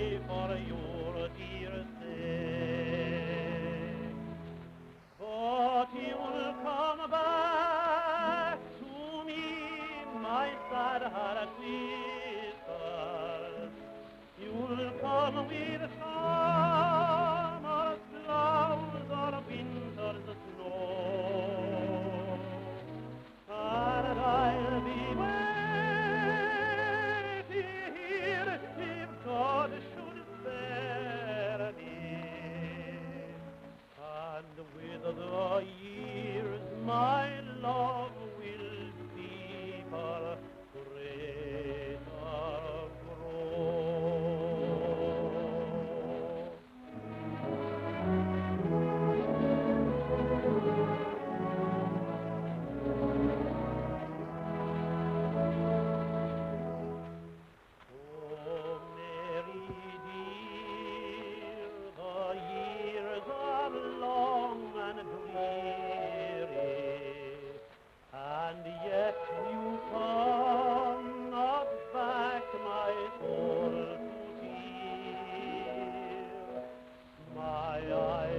for your dear sake. But you'll come back to me, my sad heart sister. You'll come with summer's clouds or winter's snow, and I'll be waiting here if God should spare me. And with the years my love will deeper, greater grow. Oh, Mary dear, the years are long and dreary, and yet you come not back my soul to hear. My eyes